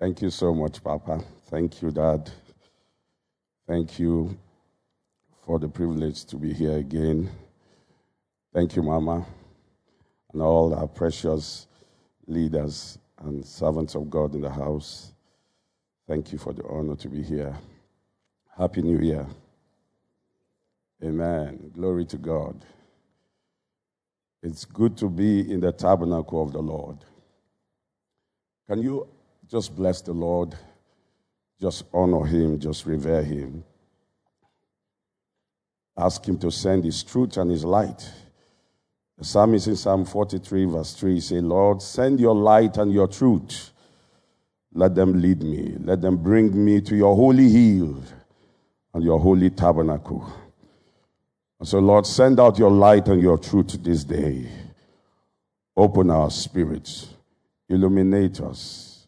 Thank you so much, Papa. Thank you, Dad. Thank you for the privilege to be here again. Thank you, Mama, and all our precious leaders and servants of God in the house. Thank you for the honor to be here. Happy New Year. Amen. Glory to God. It's good to be in the tabernacle of the Lord. Can you just bless the Lord? Just honor him, just revere him. Ask him to send his truth and his light. The psalmist in Psalm 43 verse 3 says, Lord, send your light and your truth. Let them lead me. Let them bring me to your holy hill and your holy tabernacle. And so, Lord, send out your light and your truth this day. Open our spirits. Illuminate us.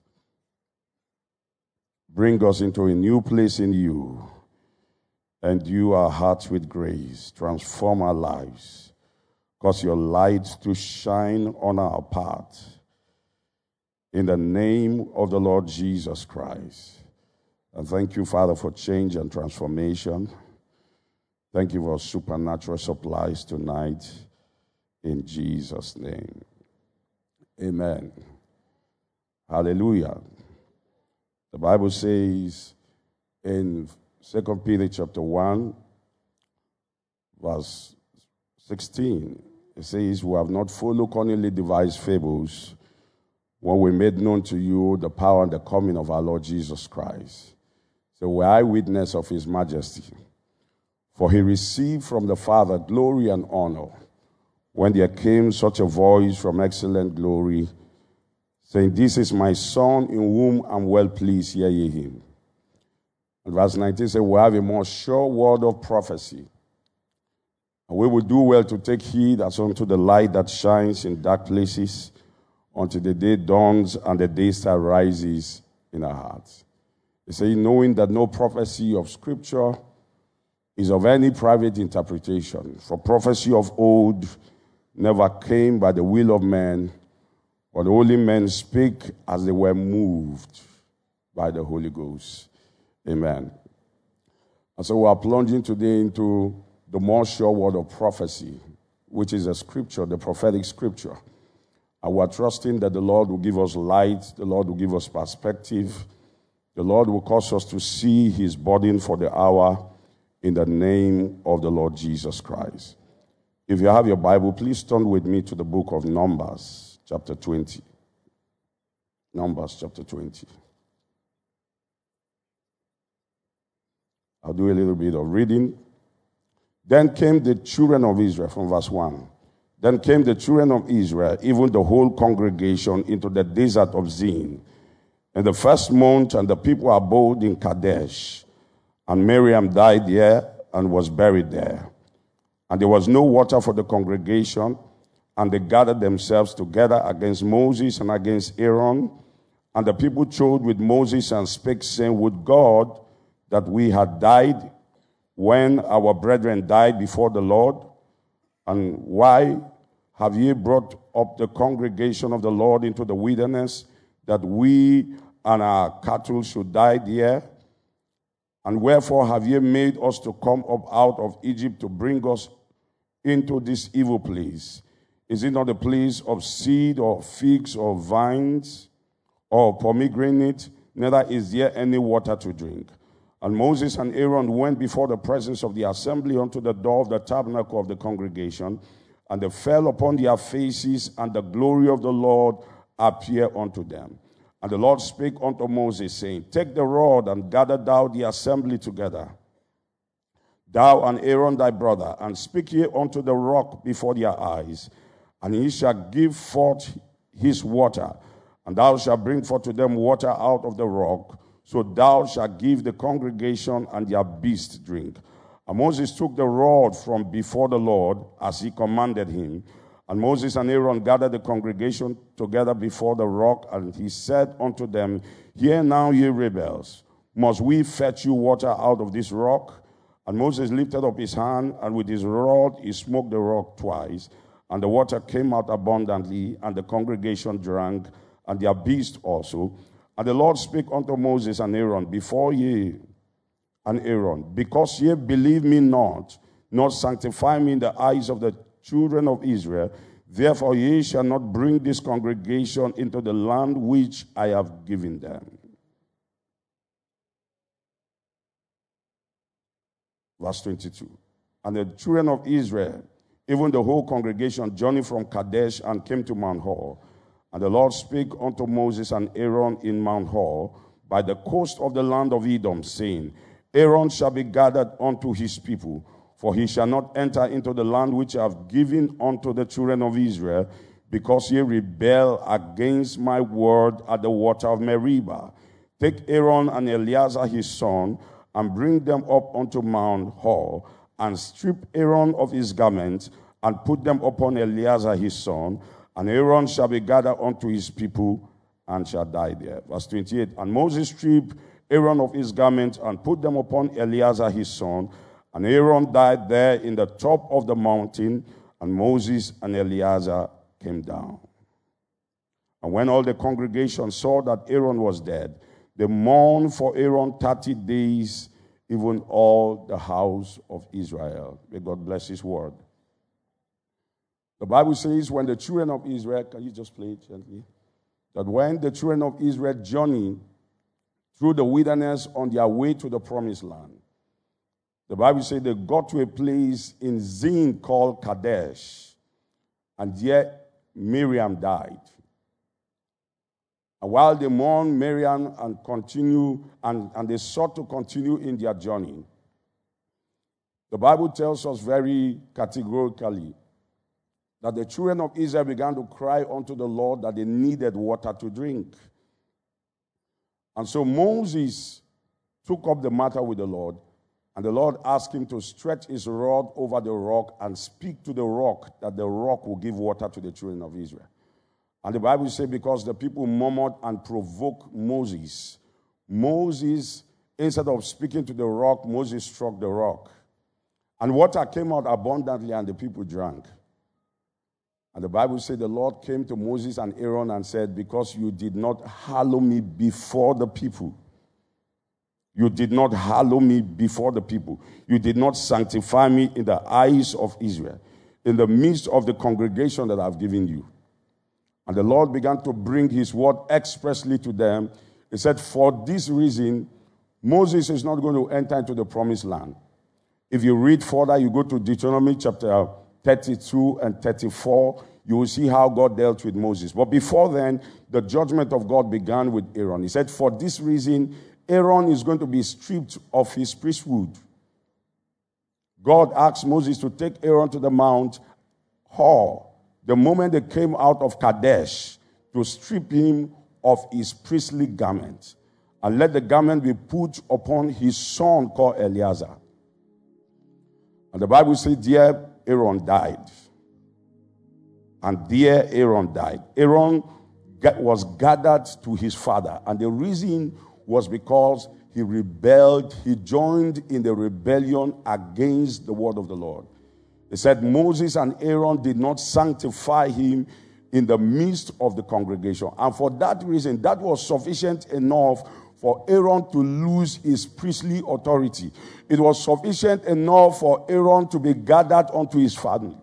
Bring us into a new place in you. Endue our hearts with grace. Transform our lives. Cause your light to shine on our path. In the name of the Lord Jesus Christ. And thank you, Father, for change and transformation. Thank you for supernatural supplies tonight. In Jesus' name. Amen. Hallelujah. The Bible says in 2 Peter chapter 1, verse 16, it says, who have not followed cunningly devised fables, when we made known to you the power and the coming of our Lord Jesus Christ. So we're eyewitness of his majesty. For he received from the Father glory and honor, when there came such a voice from excellent glory, saying, this is my Son, in whom I'm well pleased, hear ye him. And verse 19 says, we have a more sure word of prophecy. And we will do well to take heed as unto the light that shines in dark places, until the day dawns and the day star rises in our hearts. He says, knowing that no prophecy of Scripture is of any private interpretation. For prophecy of old never came by the will of man, but holy men speak as they were moved by the Holy Ghost. Amen. And so we are plunging today into the more sure word of prophecy, which is a scripture, the prophetic scripture. And we are trusting that the Lord will give us light, the Lord will give us perspective, the Lord will cause us to see his burden for the hour in the name of the Lord Jesus Christ. If you have your Bible, please turn with me to the book of Numbers, chapter 20. Numbers, chapter 20. I'll do a little bit of reading. Then came the children of Israel, from verse 1. Then came the children of Israel, even the whole congregation, into the desert of Zin. In the first month, and the people abode in Kadesh. And Miriam died there and was buried there. And there was no water for the congregation, and they gathered themselves together against Moses and against Aaron. And the people chode with Moses and spake, saying, would God that we had died when our brethren died before the Lord? And why have ye brought up the congregation of the Lord into the wilderness, that we and our cattle should die there? And wherefore have ye made us to come up out of Egypt to bring us into this evil place? Is it not a place of seed or figs or vines or pomegranate? Neither is there any water to drink. And Moses and Aaron went before the presence of the assembly unto the door of the tabernacle of the congregation, and they fell upon their faces, and the glory of the Lord appeared unto them. And the Lord spake unto Moses, saying, take the rod and gather thou the assembly together, thou and Aaron thy brother, and speak ye unto the rock before their eyes, and he shall give forth his water, and thou shalt bring forth to them water out of the rock. So thou shalt give the congregation and their beasts drink. And Moses took the rod from before the Lord, as he commanded him. And Moses and Aaron gathered the congregation together before the rock, and he said unto them, hear now, ye rebels, must we fetch you water out of this rock? And Moses lifted up his hand, and with his rod he smote the rock twice, and the water came out abundantly, and the congregation drank, and their beasts also. And the Lord spake unto Moses and Aaron before ye, and Aaron, because ye believe me not, nor sanctify me in the eyes of the children of Israel, therefore ye shall not bring this congregation into the land which I have given them. Verse 22. And the children of Israel, even the whole congregation, journeyed from Kadesh and came to Mount Hor. And the Lord spake unto Moses and Aaron in Mount Hor by the coast of the land of Edom, saying, Aaron shall be gathered unto his people, for he shall not enter into the land which I have given unto the children of Israel, because ye rebel against my word at the water of Meribah. Take Aaron and Eleazar his son, and bring them up unto Mount Hor, and strip Aaron of his garments, and put them upon Eleazar his son, and Aaron shall be gathered unto his people, and shall die there. Verse 28, and Moses stripped Aaron of his garments, and put them upon Eleazar his son, and Aaron died there in the top of the mountain, and Moses and Eleazar came down. And when all the congregation saw that Aaron was dead, they mourned for Aaron 30 days, even all the house of Israel. May God bless his word. The Bible says when the children of Israel, can you just play it gently? That when the children of Israel journeyed through the wilderness on their way to the promised land, the Bible says they got to a place in Zin called Kadesh, and yet Miriam died. And while they mourned Miriam and they sought to continue in their journey, the Bible tells us very categorically that the children of Israel began to cry unto the Lord that they needed water to drink. And so Moses took up the matter with the Lord, and the Lord asked him to stretch his rod over the rock and speak to the rock, that the rock will give water to the children of Israel. And the Bible says because the people murmured and provoked Moses, instead of speaking to the rock, Moses struck the rock. And water came out abundantly, and the people drank. And the Bible says the Lord came to Moses and Aaron and said, because you did not hallow me before the people. You did not hallow me before the people. You did not sanctify me in the eyes of Israel, in the midst of the congregation that I've given you. And the Lord began to bring his word expressly to them. He said, for this reason, Moses is not going to enter into the promised land. If you read further, you go to Deuteronomy chapter 32 and 34, you will see how God dealt with Moses. But before then, the judgment of God began with Aaron. He said, for this reason, Aaron is going to be stripped of his priesthood. God asked Moses to take Aaron to the Mount Hor, the moment they came out of Kadesh, to strip him of his priestly garment, and let the garment be put upon his son called Eleazar. And the Bible says, dear Aaron died. And dear Aaron died. Aaron was gathered to his father. And the reason was because he rebelled. He joined in the rebellion against the word of the Lord. He said Moses and Aaron did not sanctify him in the midst of the congregation. And for that reason, that was sufficient enough for Aaron to lose his priestly authority. It was sufficient enough for Aaron to be gathered unto his family.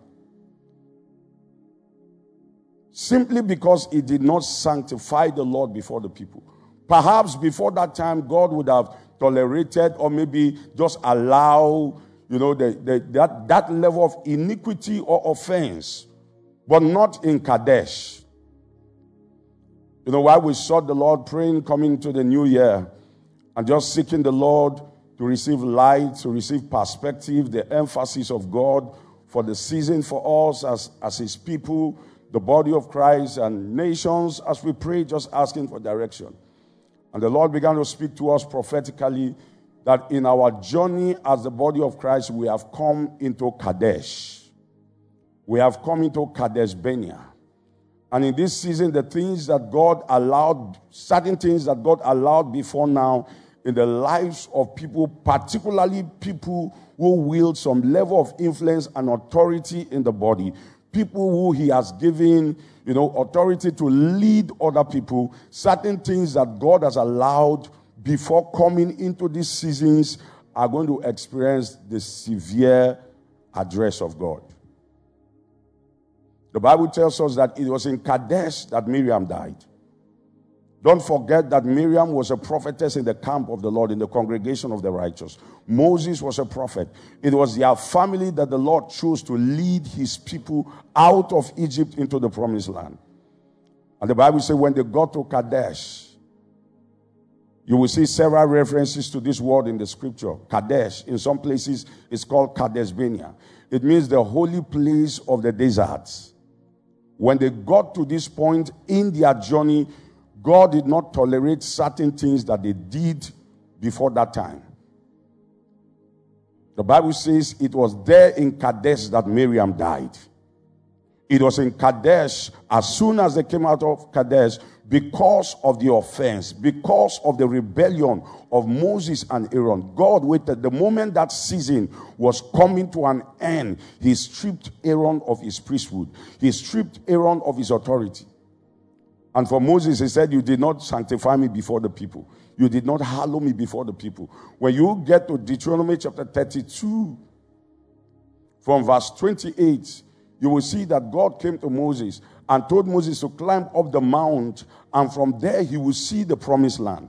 Simply because he did not sanctify the Lord before the people. Perhaps before that time, God would have tolerated or maybe just allow, that level of iniquity or offense, but not in Kadesh. While we sought the Lord, praying, coming to the new year, and just seeking the Lord to receive light, to receive perspective, the emphasis of God for the season for us as his people, the body of Christ and nations, as we pray, just asking for direction. And the Lord began to speak to us prophetically that in our journey as the body of Christ, we have come into Kadesh. We have come into Kadesh Barnea. And in this season, the things that God allowed, certain things that God allowed before now in the lives of people, particularly people who wield some level of influence and authority in the body, people who he has given, authority to lead other people, certain things that God has allowed before coming into these seasons are going to experience the severe address of God. The Bible tells us that it was in Kadesh that Miriam died. Don't forget that Miriam was a prophetess in the camp of the Lord, in the congregation of the righteous. Moses was a prophet. It was their family that the Lord chose to lead his people out of Egypt into the promised land. And the Bible says when they got to Kadesh, you will see several references to this word in the scripture. Kadesh, in some places, it's called Kadesh Barnea. It means the holy place of the deserts. When they got to this point in their journey, God did not tolerate certain things that they did before that time. The Bible says it was there in Kadesh that Miriam died. It was in Kadesh, as soon as they came out of Kadesh, because of the offense, because of the rebellion of Moses and Aaron. God waited. The moment that season was coming to an end, he stripped Aaron of his priesthood. He stripped Aaron of his authority. And for Moses, he said, you did not sanctify me before the people. You did not hallow me before the people. When you get to Deuteronomy chapter 32, from verse 28, you will see that God came to Moses and told Moses to climb up the mount, and from there he will see the promised land.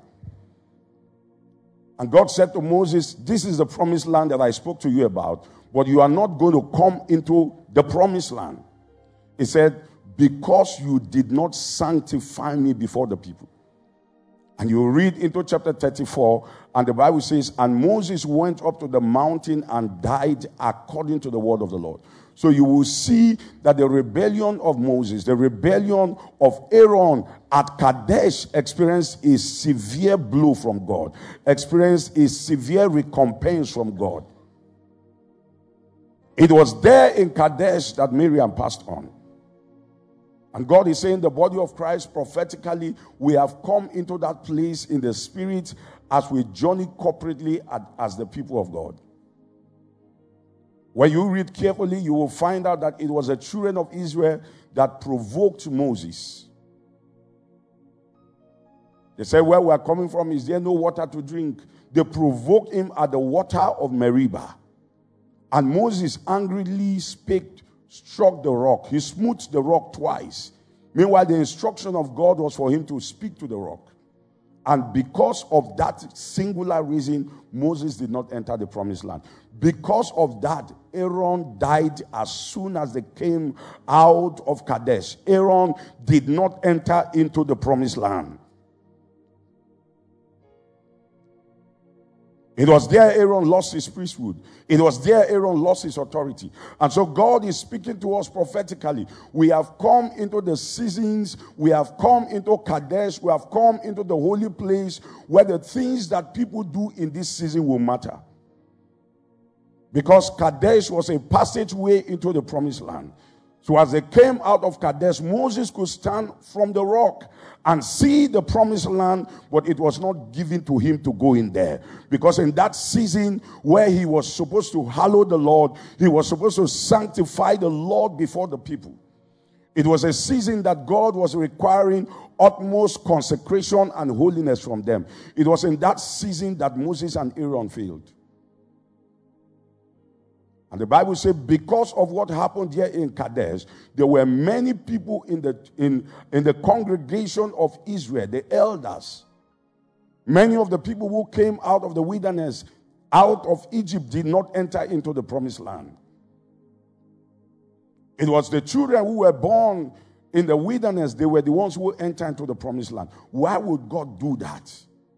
And God said to Moses, this is the promised land that I spoke to you about, but you are not going to come into the promised land. He said, because you did not sanctify me before the people. And you read into chapter 34, and the Bible says, and Moses went up to the mountain and died according to the word of the Lord. So you will see that the rebellion of Moses, the rebellion of Aaron at Kadesh experienced a severe blow from God, experienced a severe recompense from God. It was there in Kadesh that Miriam passed on. And God is saying, the body of Christ, prophetically, we have come into that place in the spirit as we journey corporately as the people of God. When you read carefully, you will find out that it was the children of Israel that provoked Moses. They said, where we are coming from, is there no water to drink? They provoked him at the water of Meribah. And Moses angrily struck the rock. He smote the rock twice. Meanwhile, the instruction of God was for him to speak to the rock. And because of that singular reason, Moses did not enter the promised land. Because of that, Aaron died as soon as they came out of Kadesh. Aaron did not enter into the promised land. It was there Aaron lost his priesthood. It was there Aaron lost his authority. And so God is speaking to us prophetically. We have come into the seasons. We have come into Kadesh. We have come into the holy place where the things that people do in this season will matter. Because Kadesh was a passageway into the promised land. So as they came out of Kadesh, Moses could stand from the rock and see the promised land, but it was not given to him to go in there. Because in that season where he was supposed to hallow the Lord, he was supposed to sanctify the Lord before the people. It was a season that God was requiring utmost consecration and holiness from them. It was in that season that Moses and Aaron failed. And the Bible says because of what happened here in Kadesh, there were many people in the congregation of Israel, the elders. Many of the people who came out of the wilderness, out of Egypt, did not enter into the promised land. It was the children who were born in the wilderness, they were the ones who entered into the promised land. Why would God do that?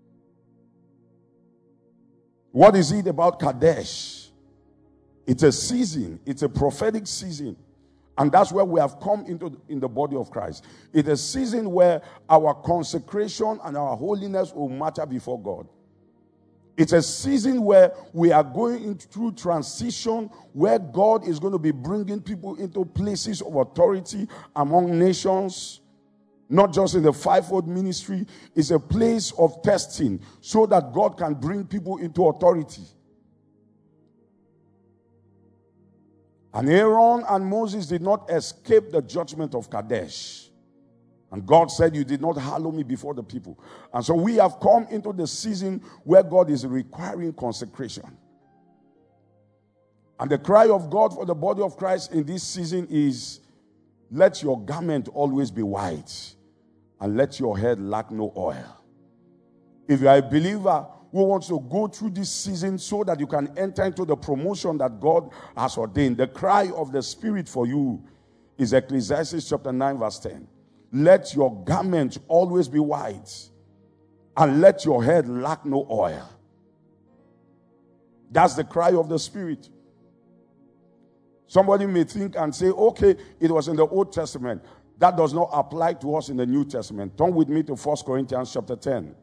What is it about Kadesh? It's a season. It's a prophetic season. And that's where we have come in the body of Christ. It's a season where our consecration and our holiness will matter before God. It's a season where we are going through transition, where God is going to be bringing people into places of authority among nations. Not just in the fivefold ministry. It's a place of testing so that God can bring people into authority. And Aaron and Moses did not escape the judgment of Kadesh. And God said, you did not hallow me before the people. And so we have come into the season where God is requiring consecration. And the cry of God for the body of Christ in this season is, let your garment always be white, and let your head lack no oil. If you are a believer who wants to go through this season so that you can enter into the promotion that God has ordained, the cry of the Spirit for you is Ecclesiastes chapter 9 verse 10. Let your garment always be white, and let your head lack no oil. That's the cry of the Spirit. Somebody may think and say, okay, it was in the Old Testament. That does not apply to us in the New Testament. Turn with me to 1 Corinthians chapter 10.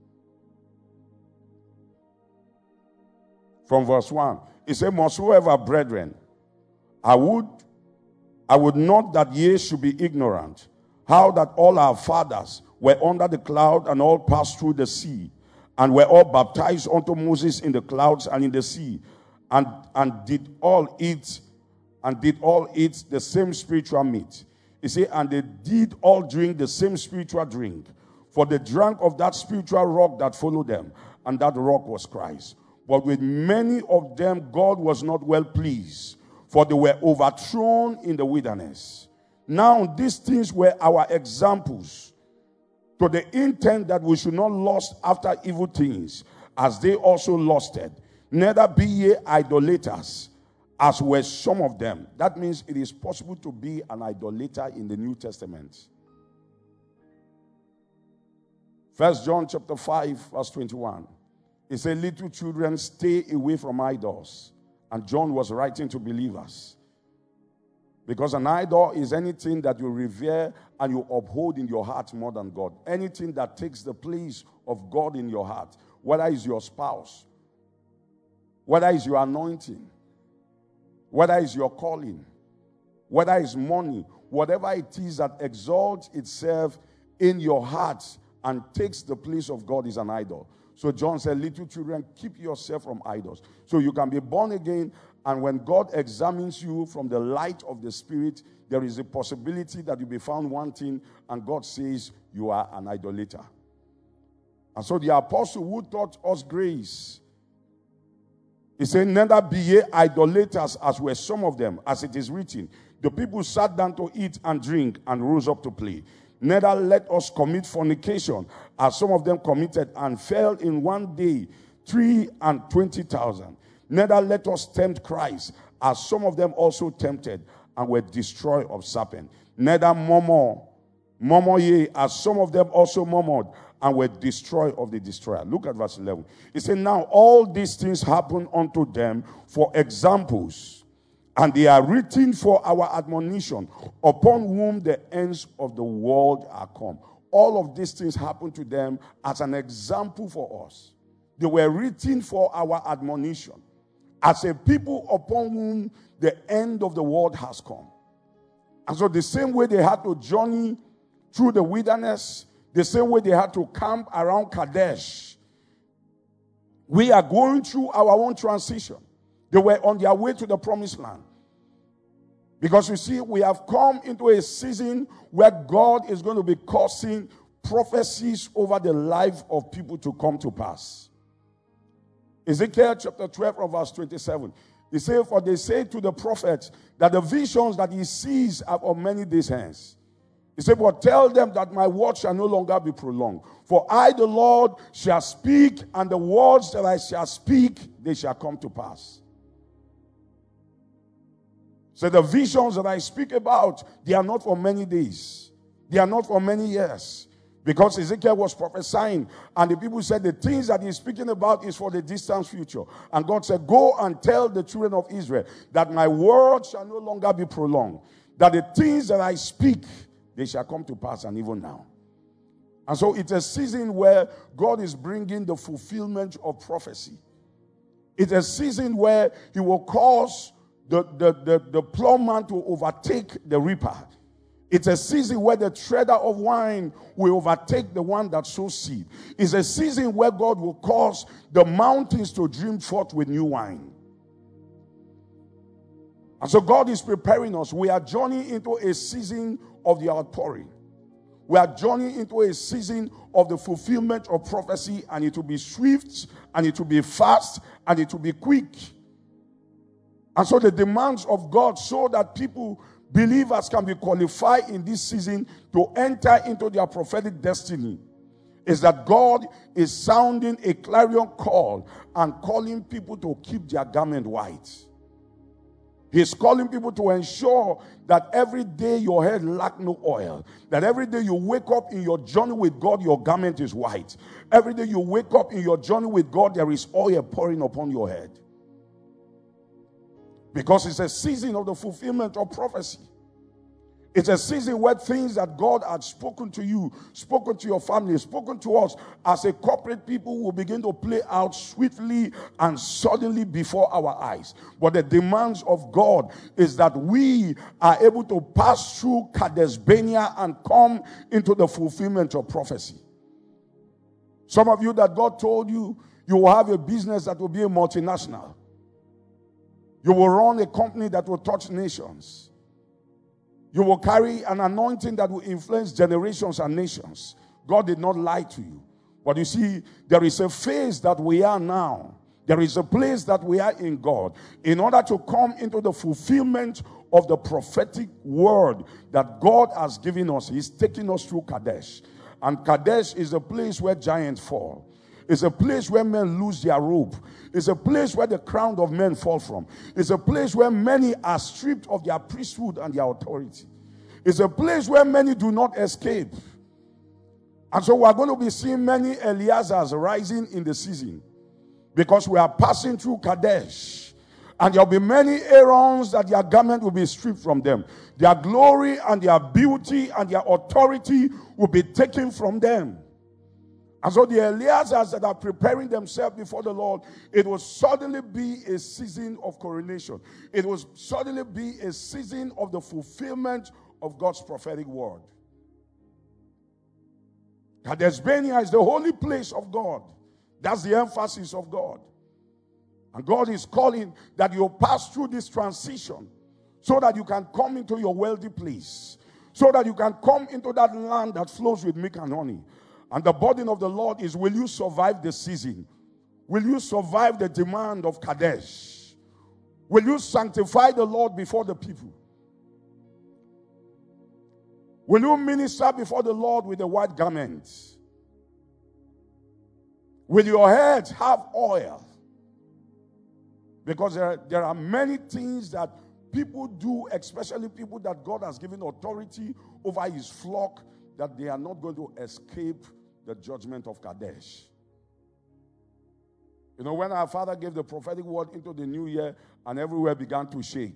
From verse 1. It says, moreover, brethren, I would not that ye should be ignorant, how that all our fathers were under the cloud and all passed through the sea, and were all baptized unto Moses in the clouds and in the sea, and did all eat the same spiritual meat. He said, and they did all drink the same spiritual drink, for they drank of that spiritual rock that followed them, and that rock was Christ. But with many of them God was not well pleased, for they were overthrown in the wilderness. Now these things were our examples, to the intent that we should not lust after evil things, as they also lusted. Neither be ye idolaters, as were some of them. That means it is possible to be an idolater in the New Testament. 1 John chapter 5 verse 21. It said, little children, stay away from idols. And John was writing to believers. Because an idol is anything that you revere and you uphold in your heart more than God. Anything that takes the place of God in your heart. Whether it's your spouse, whether it's your anointing, whether it's your calling, whether it's money, whatever it is that exalts itself in your heart and takes the place of God is an idol. So John said, little children, keep yourself from idols. So you can be born again, and when God examines you from the light of the Spirit, there is a possibility that you'll be found wanting, and God says you are an idolater. And so the apostle who taught us grace, he said, neither be ye idolaters, as were some of them, as it is written. The people sat down to eat and drink and rose up to play. Neither let us commit fornication, as some of them committed and fell in one day 23,000. Neither let us tempt Christ, as some of them also tempted and were destroyed of serpent. Neither murmur ye, as some of them also murmured and were destroyed of the destroyer. Look at verse 11. It said, now all these things happen unto them for examples, and they are written for our admonition, upon whom the ends of the world are come. All of these things happen to them as an example for us. They were written for our admonition, as a people upon whom the end of the world has come. And so the same way they had to journey through the wilderness, the same way they had to camp around Kadesh, we are going through our own transition. They were on their way to the promised land. Because you see, we have come into a season where God is going to be causing prophecies over the life of people to come to pass. Ezekiel chapter 12 from verse 27. He said, for they say to the prophet that the visions that he sees are of many days hence. He said, but tell them that my word shall no longer be prolonged. For I, the Lord, shall speak, and the words that I shall speak, they shall come to pass. So the visions that I speak about, they are not for many days. They are not for many years. Because Ezekiel was prophesying, and the people said the things that he's speaking about is for the distant future. And God said, go and tell the children of Israel that my word shall no longer be prolonged. That the things that I speak, they shall come to pass, and even now. And so it's a season where God is bringing the fulfillment of prophecy. It's a season where he will cause the plowman to overtake the reaper. It's a season where the treader of wine will overtake the one that sows seed. It's a season where God will cause the mountains to dream forth with new wine. And so God is preparing us. We are journeying into a season of the outpouring. We are journeying into a season of the fulfillment of prophecy, and it will be swift, and it will be fast, and it will be quick. And so the demands of God, so that people, believers, can be qualified in this season to enter into their prophetic destiny, is that God is sounding a clarion call and calling people to keep their garment white. He's calling people to ensure that every day your head lack no oil. That every day you wake up in your journey with God, your garment is white. Every day you wake up in your journey with God, there is oil pouring upon your head. Because it's a season of the fulfillment of prophecy. It's a season where things that God had spoken to you, spoken to your family, spoken to us as a corporate people will begin to play out swiftly and suddenly before our eyes. But the demands of God is that we are able to pass through Kadesh Barnea and come into the fulfillment of prophecy. Some of you that God told you, you will have a business that will be a multinational. You will run a company that will touch nations. You will carry an anointing that will influence generations and nations. God did not lie to you. But you see, there is a phase that we are now. There is a place that we are in God. In order to come into the fulfillment of the prophetic word that God has given us, He's taking us through Kadesh. And Kadesh is a place where giants fall. It's a place where men lose their robe. It's a place where the crown of men fall from. It's a place where many are stripped of their priesthood and their authority. It's a place where many do not escape. And so we are going to be seeing many Eliazars rising in the season, because we are passing through Kadesh. And there will be many Aarons that their garment will be stripped from them. Their glory and their beauty and their authority will be taken from them. And so the Eliazars that are preparing themselves before the Lord, it will suddenly be a season of coronation. It will suddenly be a season of the fulfillment of God's prophetic word. Kadesh Barnea is the holy place of God. That's the emphasis of God. And God is calling that you pass through this transition so that you can come into your wealthy place, so that you can come into that land that flows with milk and honey. And the burden of the Lord is, will you survive the season? Will you survive the demand of Kadesh? Will you sanctify the Lord before the people? Will you minister before the Lord with a white garment? Will your head have oil? Because there are many things that people do, especially people that God has given authority over His flock, that they are not going to escape the judgment of Kadesh. You know, when our father gave the prophetic word into the new year and everywhere began to shake,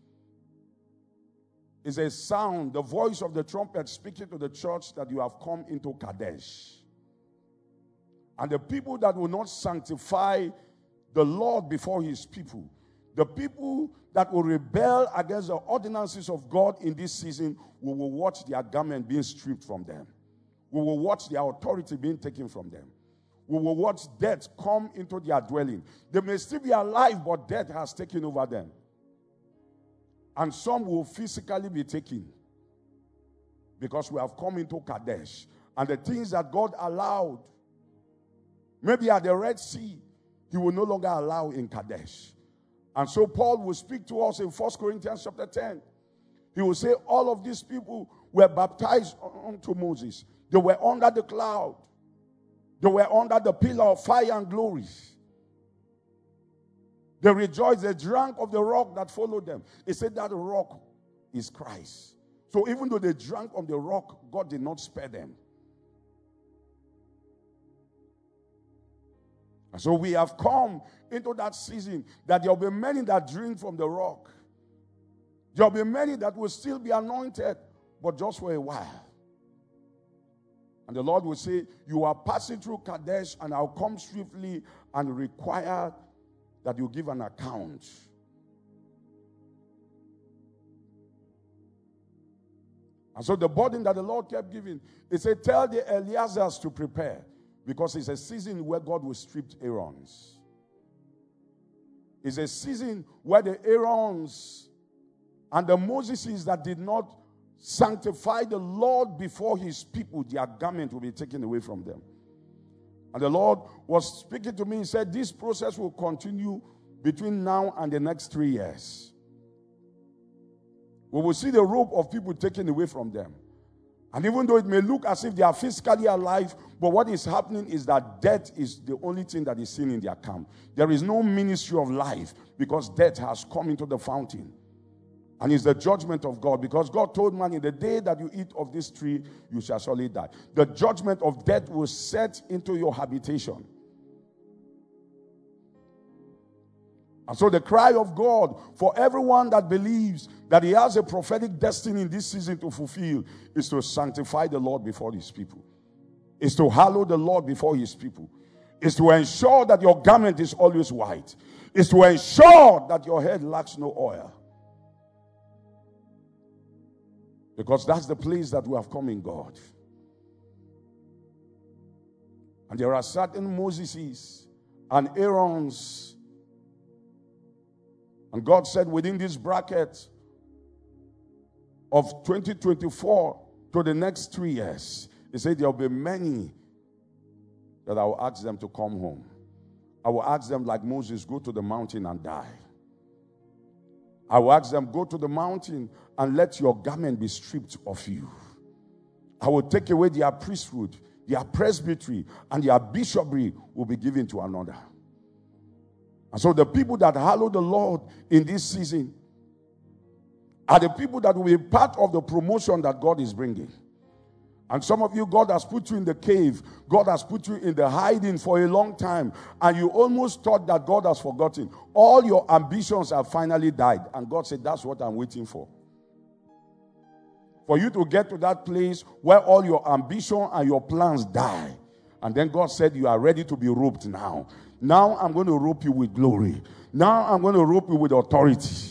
it's a sound, the voice of the trumpet speaking to the church that you have come into Kadesh. And the people that will not sanctify the Lord before His people, the people that will rebel against the ordinances of God in this season, we will watch their garment being stripped from them. We will watch their authority being taken from them. We will watch death come into their dwelling. They may still be alive, but death has taken over them. And some will physically be taken, because we have come into Kadesh. And the things that God allowed, maybe at the Red Sea, He will no longer allow in Kadesh. And so Paul will speak to us in 1 Corinthians chapter 10. He will say, all of these people were baptized unto Moses. They were under the cloud. They were under the pillar of fire and glory. They rejoiced. They drank of the rock that followed them. He said that rock is Christ. So even though they drank of the rock, God did not spare them. And so we have come into that season that there will be many that drink from the rock. There will be many that will still be anointed, but just for a while. And the Lord will say, you are passing through Kadesh, and I'll come swiftly and require that you give an account. And so the burden that the Lord kept giving, He said, tell the Eliazars to prepare, because it's a season where God will strip Aarons. It's a season where the Aarons And the Moseses that did not sanctify the Lord before his people, their garment will be taken away from them. And the Lord was speaking to me. He said, this process will continue between now and the next 3 years. We will see the robe of people taken away from them. And even though it may look as if they are physically alive, but what is happening is that death is the only thing that is seen in their camp. There is no ministry of life because death has come into the fountain. And it's the judgment of God, because God told man, in the day that you eat of this tree, you shall surely die. The judgment of death will set into your habitation. And so the cry of God for everyone that believes that he has a prophetic destiny in this season to fulfill is to sanctify the Lord before his people. Is to hallow the Lord before his people. Is to ensure that your garment is always white. Is to ensure that your head lacks no oil. Because that's the place that we have come in God. And there are certain Moseses and Aarons. And God said within this bracket of 2024 to the next 3 years, he said there will be many that I will ask them to come home. I will ask them, like Moses, go to the mountain and die. I will ask them, go to the mountain and let your garment be stripped of you. I will take away their priesthood, their presbytery, and their bishopry will be given to another. And so the people that hallow the Lord in this season are the people that will be part of the promotion that God is bringing. And some of you, God has put you in the cave. God has put you in the hiding for a long time. And you almost thought that God has forgotten. All your ambitions have finally died. And God said, that's what I'm waiting for. For you to get to that place where all your ambition and your plans die. And then God said, you are ready to be robed now. Now I'm going to robe you with glory. Now I'm going to robe you with authority.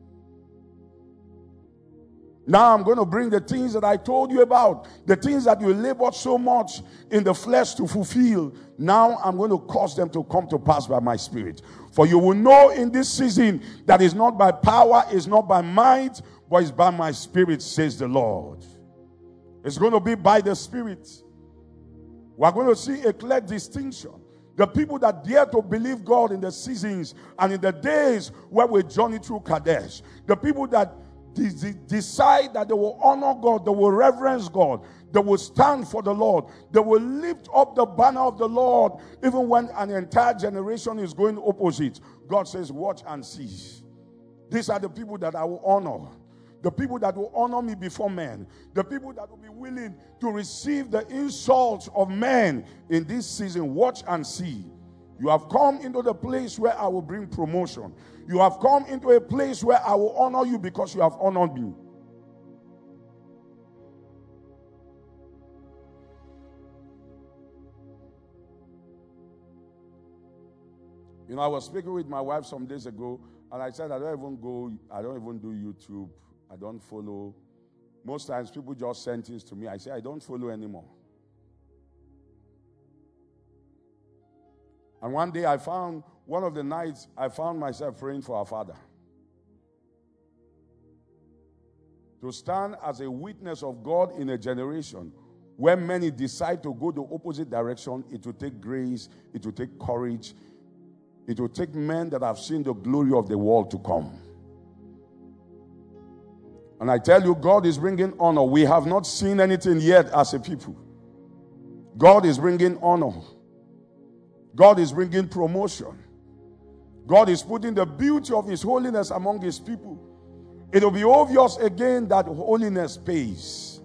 Now I'm going to bring the things that I told you about. The things that you labored so much in the flesh to fulfill. Now I'm going to cause them to come to pass by my spirit. For you will know in this season that it's not by power, it's not by might, but it's by my spirit, says the Lord. It's going to be by the spirit. We're going to see a clear distinction. The people that dare to believe God in the seasons and in the days where we journey through Kadesh. The people that decide that they will honor God, they will reverence God, they will stand for the Lord, they will lift up the banner of the Lord even when an entire generation is going opposite. God says, watch and see. These are the people that I will honor. The people that will honor me before men. The people that will be willing to receive the insults of men in this season. Watch and see. You have come into the place where I will bring promotion. You have come into a place where I will honor you because you have honored me. You know, I was speaking with my wife some days ago, and I said, I don't even do YouTube. I don't follow. Most times people just send things to me. I say, I don't follow anymore. And one day one of the nights, I found myself praying for our father. To stand as a witness of God in a generation where many decide to go the opposite direction, it will take grace, it will take courage, it will take men that have seen the glory of the world to come. And I tell you, God is bringing honor. We have not seen anything yet as a people. God is bringing honor. God is bringing promotion. God is putting the beauty of His holiness among His people. It will be obvious again that holiness pays.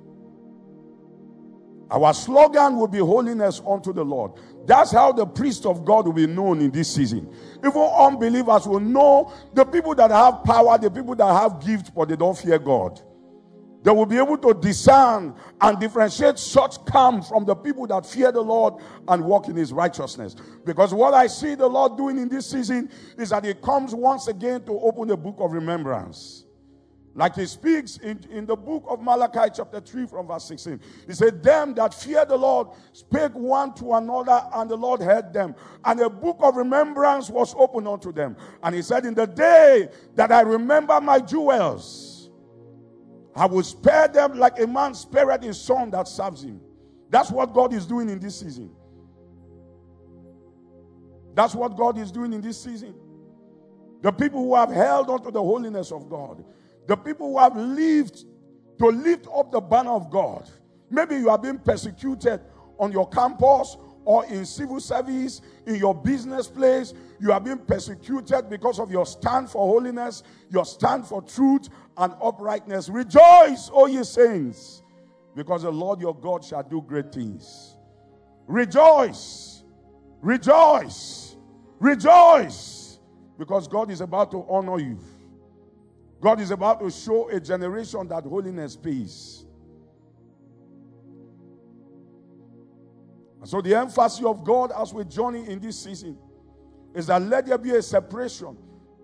Our slogan will be holiness unto the Lord. That's how the priest of God will be known in this season. Even unbelievers will know the people that have power, the people that have gifts, but they don't fear God. They will be able to discern and differentiate such calm from the people that fear the Lord and walk in His righteousness. Because what I see the Lord doing in this season is that He comes once again to open the book of remembrance. Like he speaks in the book of Malachi chapter 3 from verse 16. He said, them that fear the Lord spake one to another, and the Lord heard them. And a book of remembrance was opened unto them. And he said, in the day that I remember my jewels, I will spare them like a man spareth his son that serves him. That's what God is doing in this season. That's what God is doing in this season. The people who have held on to the holiness of God. The people who have lived to lift up the banner of God. Maybe you are being persecuted on your campus or in civil service, in your business place. You are being persecuted because of your stand for holiness, your stand for truth and uprightness. Rejoice, O ye saints, because the Lord your God shall do great things. Rejoice, rejoice, rejoice, because God is about to honor you. God is about to show a generation that holiness pays. And so the emphasis of God as we journey in this season is that let there be a separation.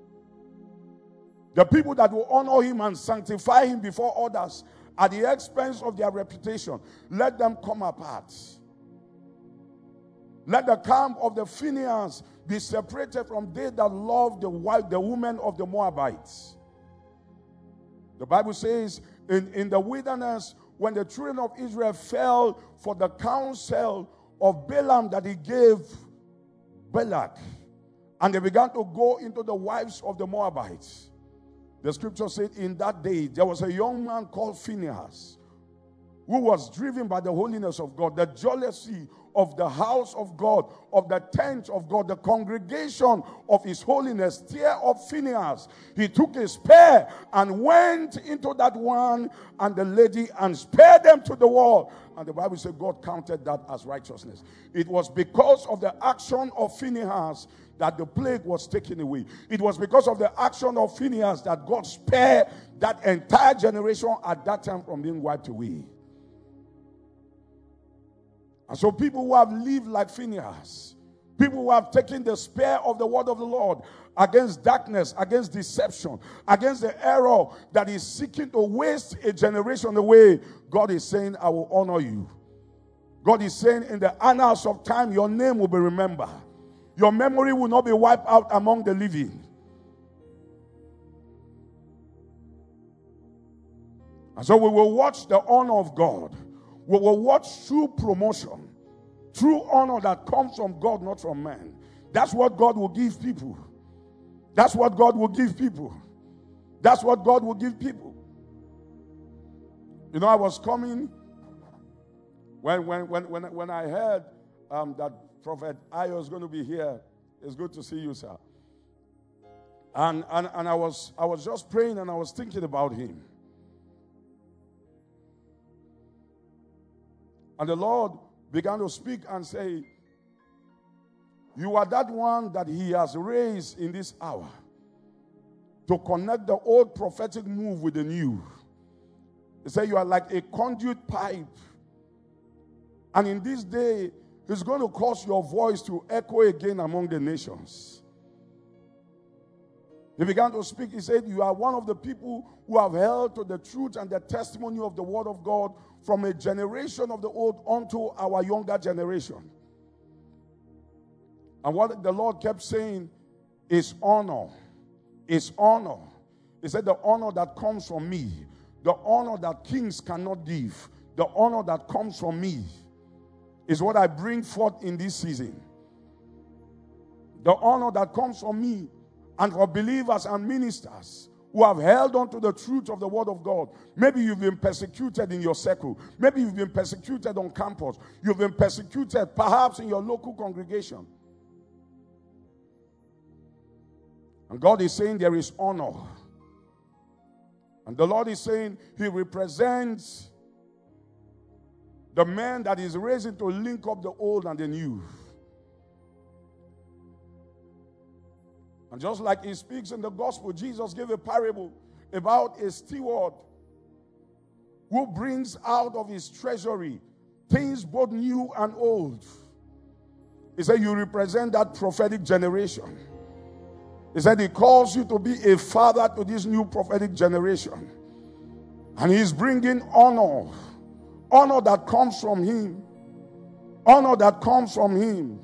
The people that will honor him and sanctify him before others at the expense of their reputation, let them come apart. Let the camp of the Phinehas be separated from they that love the women of the Moabites. The Bible says in the wilderness, when the children of Israel fell for the counsel of Balaam that he gave Balak, and they began to go into the wives of the Moabites. The scripture said in that day there was a young man called Phinehas who was driven by the holiness of God, the jealousy of the house of God, of the tent of God, the congregation of his holiness. Tear up Phinehas. He took a spear and went into that one and the lady and spared them to the wall. And the Bible said God counted that as righteousness. It was because of the action of Phinehas that the plague was taken away. It was because of the action of Phinehas that God spared that entire generation at that time from being wiped away. And so people who have lived like Phinehas, people who have taken the spear of the word of the Lord against darkness, against deception, against the error that is seeking to waste a generation away, God is saying, I will honor you. God is saying, in the annals of time, your name will be remembered. Your memory will not be wiped out among the living. And so we will watch the honor of God. We will watch true promotion, true honor that comes from God, not from man. That's what God will give people. That's what God will give people. That's what God will give people. You know, I was coming when I heard that Prophet Ayo is going to be here. It's good to see you, sir. And I was just praying and I was thinking about him. And the Lord began to speak and say, you are that one that he has raised in this hour to connect the old prophetic move with the new. He said you are like a conduit pipe. And in this day, he's going to cause your voice to echo again among the nations. He began to speak. He said, you are one of the people who have held to the truth and the testimony of the word of God from a generation of the old unto our younger generation. And what the Lord kept saying is honor. Is honor. He said the honor that comes from me, the honor that kings cannot give, the honor that comes from me is what I bring forth in this season. The honor that comes from me and for believers and ministers who have held on to the truth of the word of God. Maybe you've been persecuted in your circle. Maybe you've been persecuted on campus. You've been persecuted perhaps in your local congregation. And God is saying there is honor. And the Lord is saying he represents the man that is raising to link up the old and the new. And just like he speaks in the gospel, Jesus gave a parable about a steward who brings out of his treasury things both new and old. He said, you represent that prophetic generation. He said, he calls you to be a father to this new prophetic generation. And he's bringing honor. Honor that comes from him. Honor that comes from him.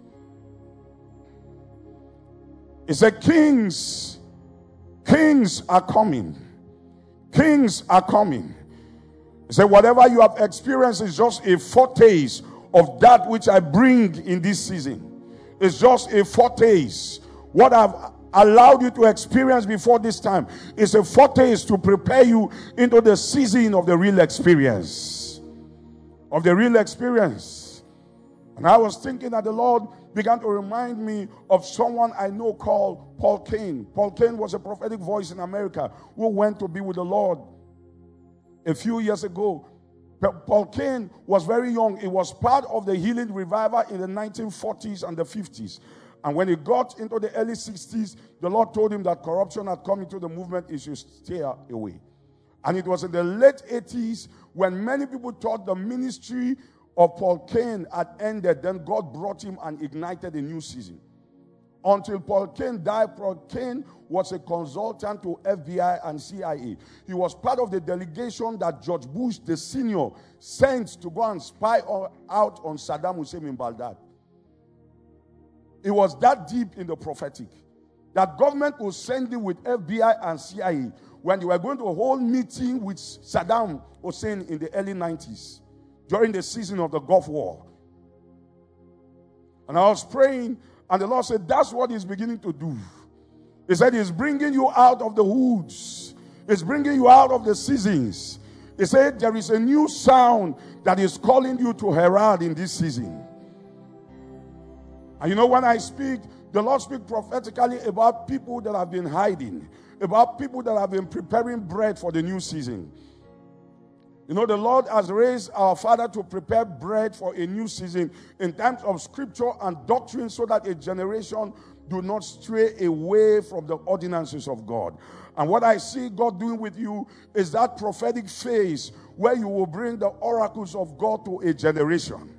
He said, kings are coming. Kings are coming. He said, whatever you have experienced is just a foretaste of that which I bring in this season. It's just a foretaste. What I've allowed you to experience before this time is a foretaste to prepare you into the season of the real experience. Of the real experience. And I was thinking that the Lord began to remind me of someone I know called Paul Cain. Paul Cain was a prophetic voice in America who went to be with the Lord a few years ago. Paul Cain was very young. He was part of the healing revival in the 1940s and the 50s. And when he got into the early 60s, the Lord told him that corruption had come into the movement. He should stay away. And it was in the late 80s when many people thought the ministry of Paul Cain had ended. Then God brought him and ignited a new season. Until Paul Cain died, Paul Cain was a consultant to FBI and CIA. He was part of the delegation that George Bush, the senior, sent to go and spy out on Saddam Hussein in Baghdad. It was that deep in the prophetic that government would send him with FBI and CIA when they were going to hold meeting with Saddam Hussein in the early 90s during the season of the Gulf War. And I was praying, and the Lord said, that's what he's beginning to do. He said, he's bringing you out of the woods. He's bringing you out of the seasons. He said, there is a new sound that is calling you to herald in this season. And you know, when I speak, the Lord speaks prophetically about people that have been hiding, about people that have been preparing bread for the new season. You know, the Lord has raised our Father to prepare bread for a new season in terms of scripture and doctrine so that a generation do not stray away from the ordinances of God. And what I see God doing with you is that prophetic phase where you will bring the oracles of God to a generation.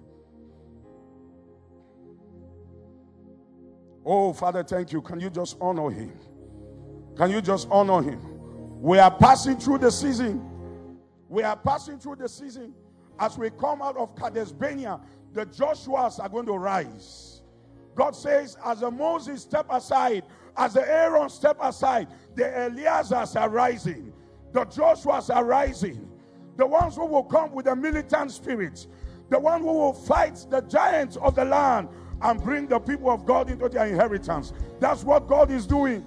Oh, Father, thank you. Can you just honor him? Can you just honor him? We are passing through the season. We are passing through the season. As we come out of Kadesh Barnea, the Joshuas are going to rise. God says, as the Moses step aside, as the Aaron step aside, the Eleazars are rising. The Joshuas are rising. The ones who will come with a militant spirit. The one who will fight the giants of the land and bring the people of God into their inheritance. That's what God is doing.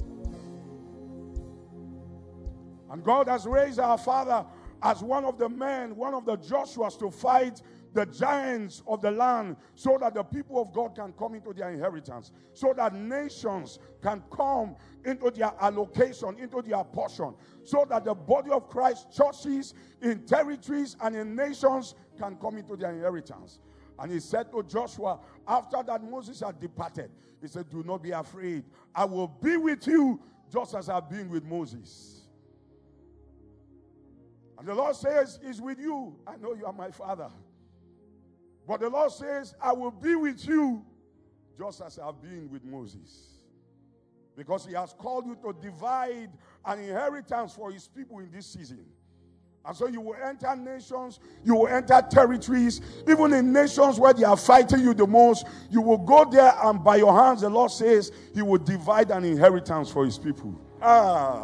And God has raised our Father as one of the men, one of the Joshuas to fight the giants of the land so that the people of God can come into their inheritance, so that nations can come into their allocation, into their portion, so that the body of Christ, churches in territories and in nations can come into their inheritance. And he said to Joshua, after that Moses had departed, he said, do not be afraid. I will be with you just as I've been with Moses. And the Lord says, he's with you. I know you are my Father. But the Lord says, I will be with you just as I've been with Moses. Because he has called you to divide an inheritance for his people in this season. And so you will enter nations, you will enter territories, even in nations where they are fighting you the most, you will go there and by your hands, the Lord says, he will divide an inheritance for his people. Ah.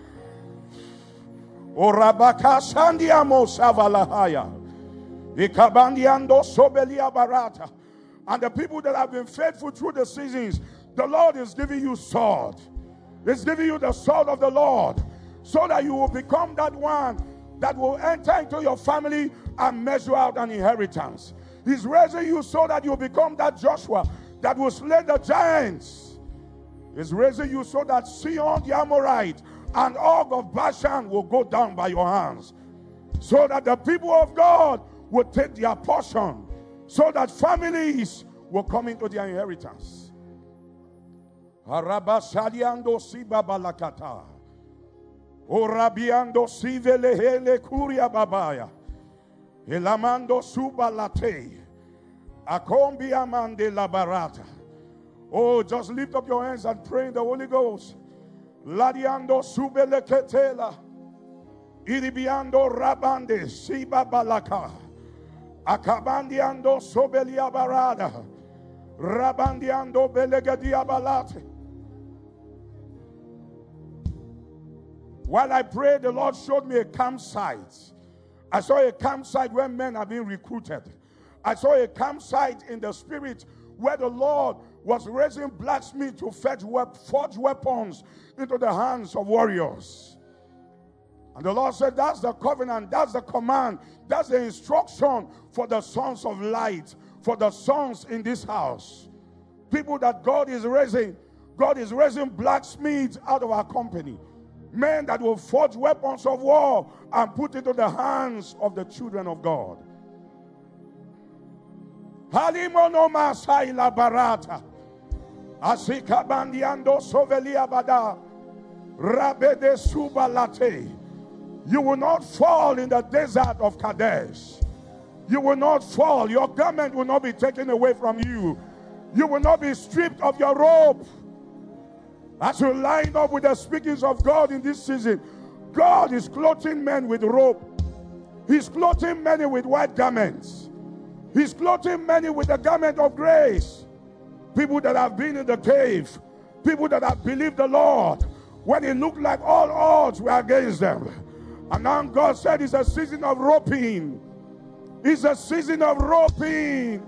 Orabaka Sandiamo Savalahaya. Ikabandiando Sobelia Barata. And the people that have been faithful through the seasons, the Lord is giving you sword. He's giving you the sword of the Lord so that you will become that one that will enter into your family and measure out an inheritance. He's raising you so that you become that Joshua that will slay the giants. He's raising you so that Sihon the Amorite and Og of Bashan will go down by your hands. So that the people of God will take their portion. So that families will come into their inheritance. Arabasadiando Sibabalakata. Orabiando Sivelehele Kuria Babaya. Elamando Subalate. Akombia Mande Labarata. Oh, just lift up your hands and pray in the Holy Ghost. Ladiando Subeleketela. Iribiando rabande siba balaka. Akabandiando sobelia barada. Rabandiando belegadia balate. While I prayed, the Lord showed me a campsite. I saw a campsite where men are being recruited. I saw a campsite in the spirit where the Lord was raising blacksmiths to forge weapons into the hands of warriors. And the Lord said, that's the covenant, that's the command, that's the instruction for the sons of light, for the sons in this house. People that God is raising blacksmiths out of our company. Men that will forge weapons of war and put into the hands of the children of God. Halimono masaila barata. Asika bandiando sovelia bada. Rabede subalate. You will not fall in the desert of Kadesh. You will not fall. Your garment will not be taken away from you. You will not be stripped of your robe. As you line up with the speakings of God in this season, God is clothing men with robe. He's clothing many with white garments. He's clothing many with the garment of grace. People that have been in the cave, people that have believed the Lord when it looked like all odds were against them. And now God said it's a season of roping. It's a season of roping.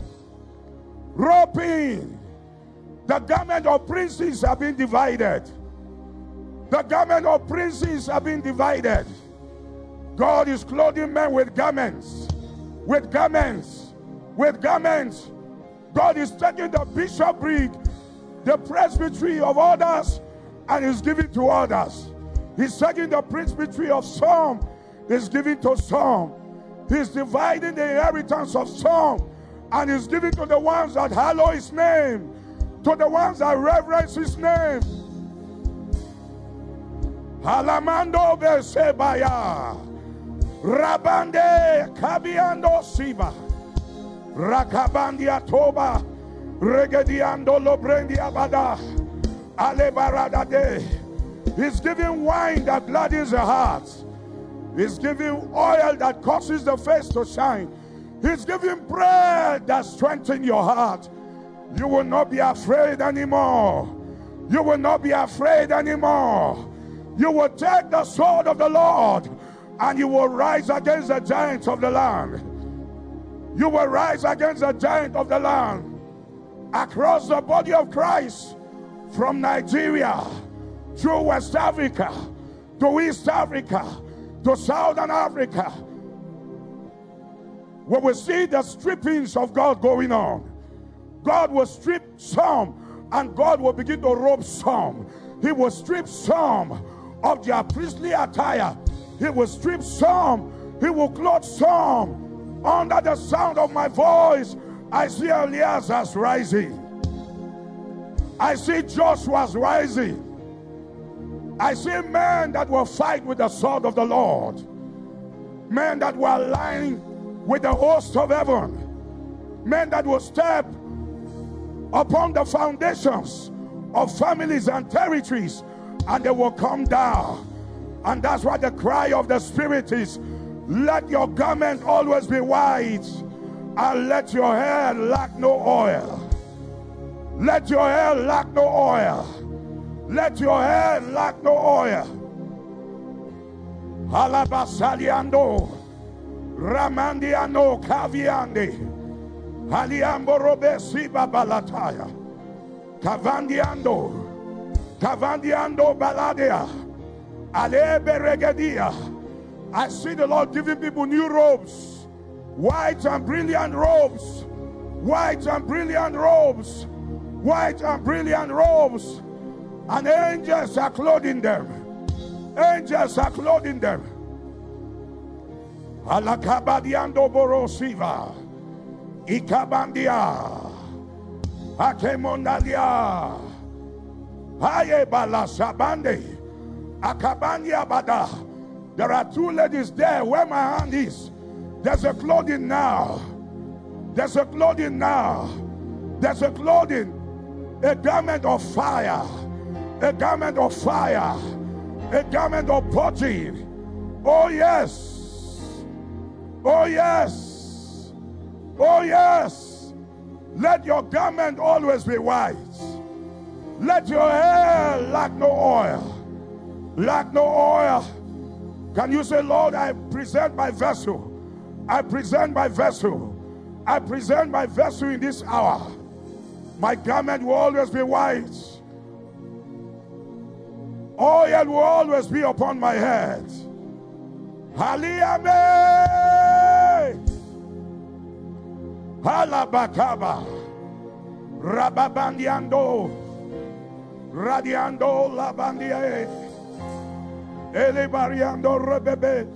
Roping. The garment of princes have been divided. The garment of princes have been divided. God is clothing men with garments. With garments. With garments. God is taking the bishopric, the presbytery of others, and is giving to others. He's taking the presbytery of some, is giving to some. He's dividing the inheritance of some, and is giving to the ones that hallow his name, to the ones that reverence his name. Halamando besebaya. Rabande kabiando siba. Rakabandia toba. Regediando lobrendia bada. Alebarada de. He's giving wine that gladdens the heart. He's giving oil that causes the face to shine. He's giving bread that strengthens your heart. You will not be afraid anymore. You will not be afraid anymore. You will take the sword of the Lord and you will rise against the giants of the land. You will rise against the giant of the land. Across the body of Christ, from Nigeria through West Africa to East Africa to Southern Africa, we will see the strippings of God going on. God will strip some and God will begin to robe some. He will strip some of their priestly attire. He will strip some. He will clothe some. Under the sound of my voice, I see Eleazar's rising. I see Joshua's rising. I see men that will fight with the sword of the Lord. Men that will align with the host of heaven. Men that will step upon the foundations of families and territories, and they will come down. And that's why the cry of the Spirit is, let your garment always be white, and let your hair lack no oil. Let your hair lack no oil. Let your hair lack no oil. Halabasaliando Ramandiano Kaviande Haliambo Robesi Babalataya Kavandiando Baladea Alebe Regadia. I see the Lord giving people new robes, white and brilliant robes, white and brilliant robes, white and brilliant robes, and angels are clothing them. Angels are clothing them. Alakabadiando borosiva, ikabandia, akemondalia, haye balasabande, akabandia bada. There are two ladies there where my hand is. There's a clothing now. There's a clothing now. There's a clothing, a garment of fire, a garment of fire, a garment of purging, Oh yes. Oh yes. Oh yes. Let your garment always be white. Let your hair lack no oil. Lack no oil. Can you say, Lord, I present my vessel. I present my vessel. I present my vessel in this hour. My garment will always be white. Oil will always be upon my head. Haliyame. Halabakaba. Rababandiando. Radiando labandiae. Elibariando rebebe.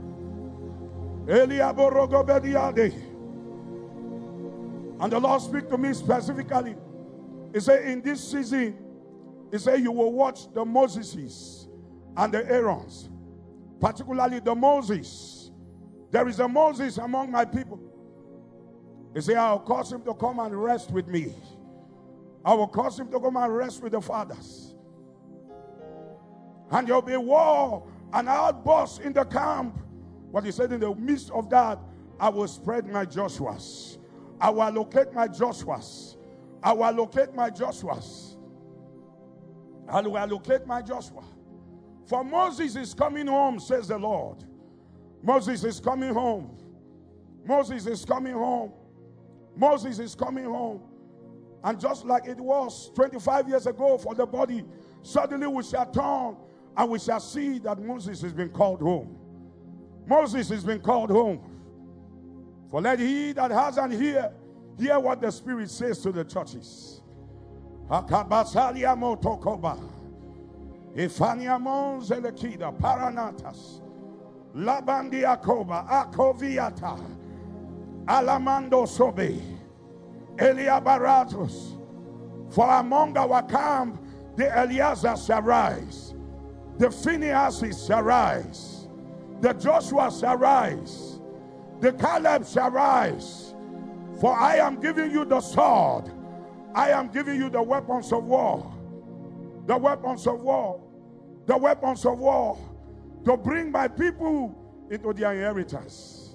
Eliaborogobediade. And the Lord speak to me specifically. He said, in this season, he said, you will watch the Moseses and the Aarons, particularly the Moses. There is a Moses among my people. He said, I will cause him to come and rest with me. I will cause him to come and rest with the fathers. And there will be war and outburst in the camp. But he said, in the midst of that, I will spread my Joshuas. I will allocate my Joshuas. I will allocate my Joshuas. I will allocate my Joshua. For Moses is coming home, says the Lord. Moses is coming home. Moses is coming home. Moses is coming home. And just like it was 25 years ago for the body, suddenly we shall turn and we shall see that Moses has been called home. Moses has been called home. For let he that has an ear hear what the Spirit says to the churches. Hakabasalia motokoba. Ifaniamon zelekida paranatas. Labandiakoba akoviata. Alamando sobe. Eliabaratos. For among our camp the Eleazar shall rise. The Phinehas shall rise. The Joshua shall rise. The Caleb shall rise. For I am giving you the sword. I am giving you the weapons of war. The weapons of war. The weapons of war. To bring my people into their inheritance.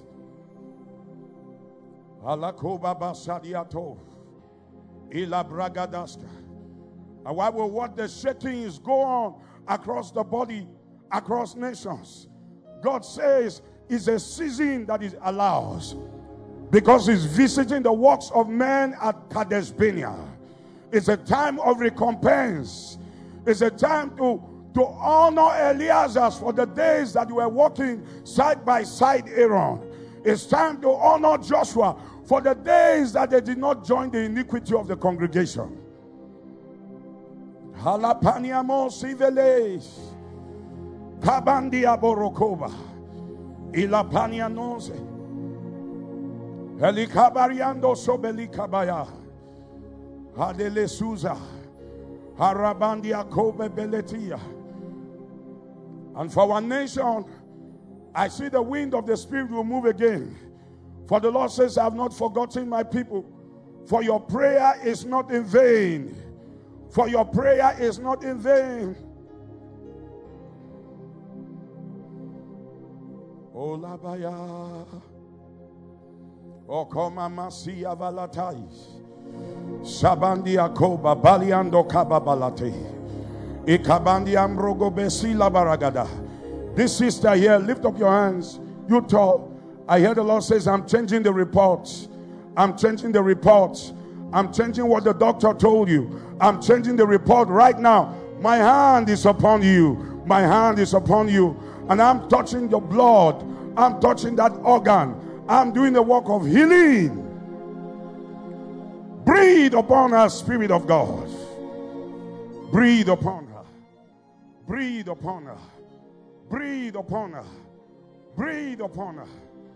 Alakoba basadiato. Ila bragadaska. And why will what the shakings go on across the body, across nations? God says it's a season that is allows. Because he's visiting the works of men at Kadesh Barnea. It's a time of recompense. It's a time to honor Eleazar for the days that you were walking side by side Aaron. It's time to honor Joshua for the days that they did not join the iniquity of the congregation. Halapaniamo siveles. Kabandia borokoba. Ilapania nose. Helikabariando sobelikabaya. Hadele Suza. Harabandia kobe beletia. And for our nation, I see the wind of the Spirit will move again. For the Lord says, I have not forgotten my people. For your prayer is not in vain. For your prayer is not in vain. O labaya. O koma masia valatais. Sabandia koba baliando kababalate. Ikabandi ambrogo besila baragada. This sister here, lift up your hands. You tall. I hear the Lord says, I'm changing the reports. I'm changing the reports. I'm changing what the doctor told you. I'm changing the report right now. My hand is upon you. My hand is upon you. And I'm touching your blood. I'm touching that organ. I'm doing the work of healing. Breathe upon her, Spirit of God. Breathe upon her. Breathe upon her. Breathe upon her. Breathe upon her.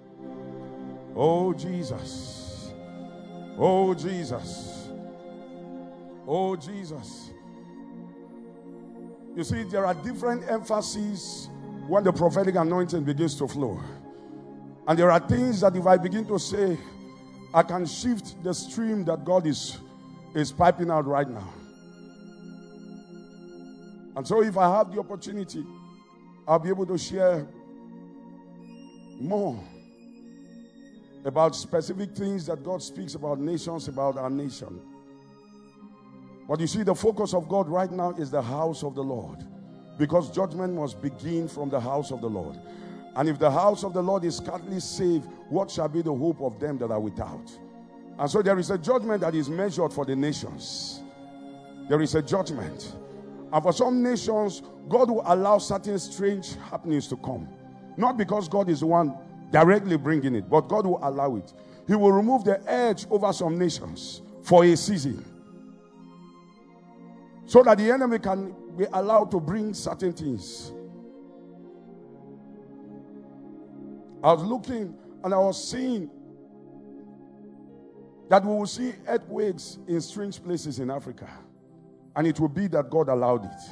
Oh Jesus. Oh Jesus. Oh Jesus. You see, there are different emphases when the prophetic anointing begins to flow. And there are things that if I begin to say, I can shift the stream that God is piping out right now. And so if I have the opportunity, I'll be able to share more about specific things that God speaks about nations, about our nation. But you see, the focus of God right now is the house of the Lord, because judgment must begin from the house of the Lord. And if the house of the Lord is scarcely saved, what shall be the hope of them that are without? And so there is a judgment that is measured for the nations. There is a judgment. And for some nations, God will allow certain strange happenings to come. Not because God is the one directly bringing it, but God will allow it. He will remove the edge over some nations for a season, so that the enemy can be allowed to bring certain things. I was looking and I was seeing that we will see earthquakes in strange places in Africa. And it will be that God allowed it.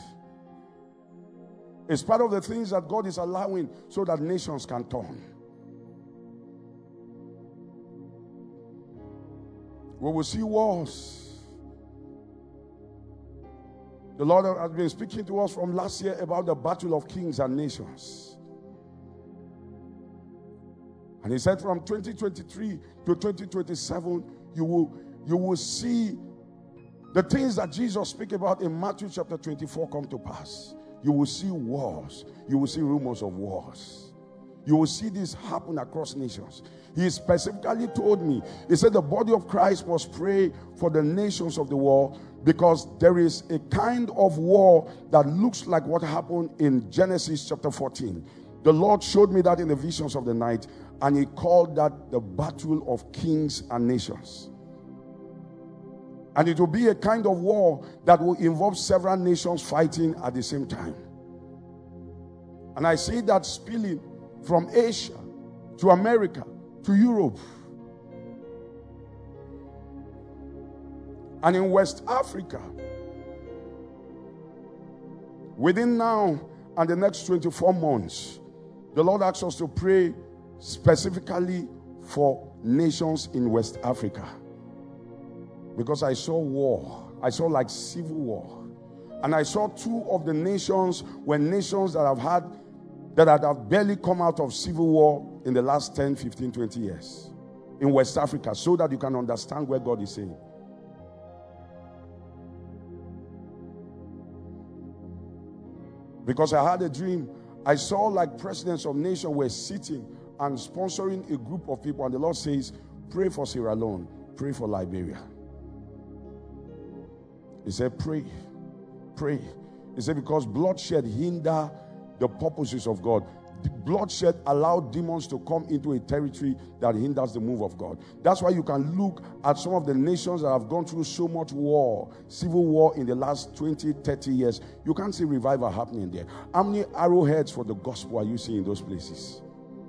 It's part of the things that God is allowing so that nations can turn. We will see wars. The Lord has been speaking to us from last year about the battle of kings and nations. And he said from 2023 to 2027, you will see the things that Jesus spoke about in Matthew chapter 24 come to pass. You will see wars. You will see rumors of wars. You will see this happen across nations. He specifically told me, he said the body of Christ must pray for the nations of the world, because there is a kind of war that looks like what happened in Genesis chapter 14. The Lord showed me that in the visions of the night, and he called that the battle of kings and nations. And it will be a kind of war that will involve several nations fighting at the same time. And I see that spilling from Asia to America to Europe. And in West Africa, within now and the next 24 months, the Lord asks us to pray specifically for nations in West Africa. Because I saw war. I saw like civil war. And I saw two of the nations were nations that have barely come out of civil war in the last 10, 15, 20 years in West Africa, so that you can understand where God is saying. Because I had a dream. I saw like presidents of nations were sitting and sponsoring a group of people. And the Lord says, pray for Sierra Leone, pray for Liberia. He said, pray. He said, because bloodshed hinder the purposes of God. The bloodshed allow demons to come into a territory that hinders the move of God. That's why you can look at some of the nations that have gone through so much war, civil war in the last 20, 30 years. You can't see revival happening there. How many arrowheads for the gospel are you seeing in those places?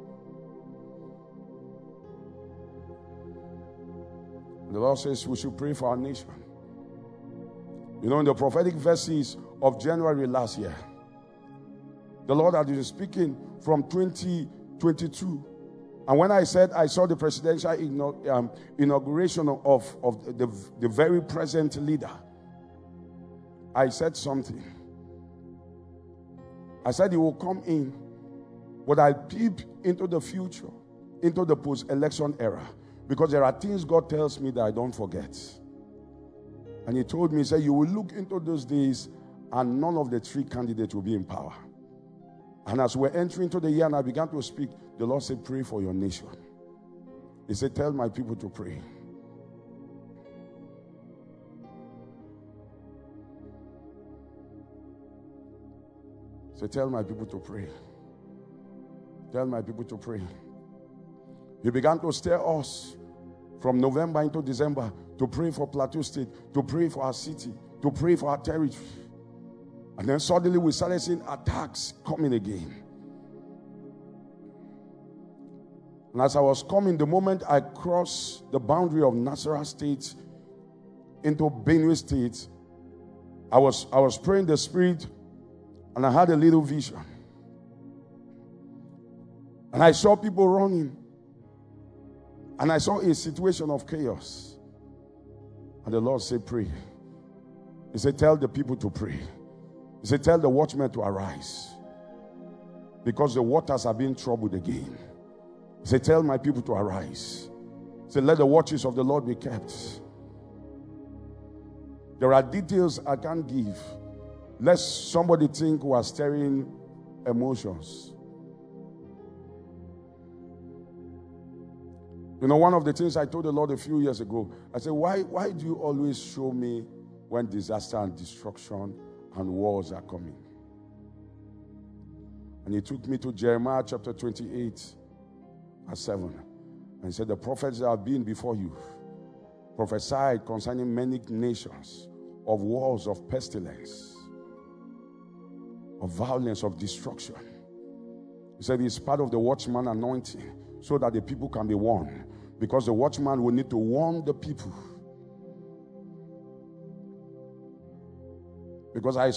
The Lord says we should pray for our nation. You know, in the prophetic verses of January last year, the Lord had been speaking from 2022. And when I said I saw the presidential inauguration of the very present leader, I said something. I said he will come in, but I peep into the future, into the post-election era, because there are things God tells me that I don't forget. And he told me, he said, you will look into those days and none of the three candidates will be in power. And as we're entering into the year and I began to speak, the Lord said, pray for your nation. He said, tell my people to pray. So tell my people to pray. Tell my people to pray. He began to stir us from November into December to pray for Plateau State, to pray for our city, to pray for our territory. And then suddenly we started seeing attacks coming again. And as I was coming, the moment I crossed the boundary of Nasarawa State into Benue State, I was praying the Spirit, and I had a little vision. And I saw people running. And I saw a situation of chaos. And the Lord said, pray. He said, tell the people to pray. He said, tell the watchmen to arise. Because the waters are being troubled again. Say, tell my people to arise. Say, let the watches of the Lord be kept. There are details I can't give, lest somebody think we are stirring emotions. You know, one of the things I told the Lord a few years ago, I said, why do you always show me when disaster and destruction and wars are coming? And he took me to Jeremiah chapter 28, verse 7. And he said, the prophets that have been before you prophesied concerning many nations, of wars, of pestilence, of violence, of destruction. He said it's part of the watchman anointing so that the people can be warned. Because the watchman will need to warn the people. Because I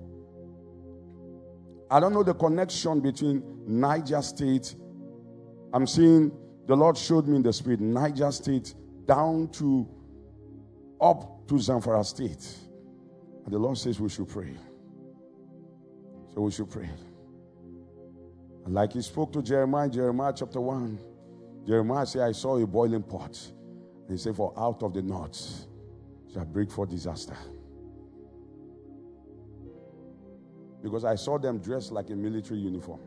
don't know the connection between Niger State. I'm seeing, the Lord showed me in the spirit, Niger State down to, up to Zamfara State. And the Lord says we should pray. So we should pray. And like he spoke to Jeremiah, Jeremiah chapter 1, Jeremiah said, I saw a boiling pot. And he said, for out of the north shall break forth disaster. Because I saw them dressed like a military uniform.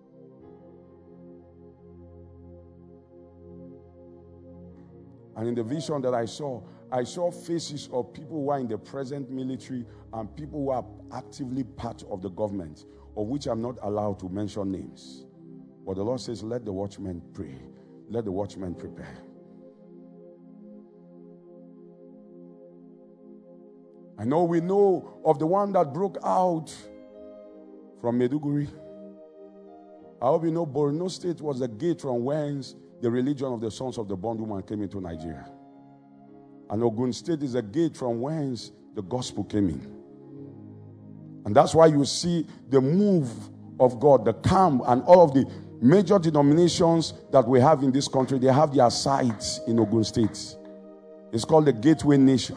And in the vision that I saw faces of people who are in the present military and people who are actively part of the government, of which I'm not allowed to mention names. But the Lord says, let the watchmen pray. Let the watchmen prepare. I know we know of the one that broke out from Maiduguri. I hope you know Borno State was the gate from whence the religion of the sons of the bondwoman came into Nigeria. And Ogun State is a gate from whence the gospel came in. And that's why you see the move of God, the camp, and all of the major denominations that we have in this country, they have their sites in Ogun State. It's called the Gateway Nation.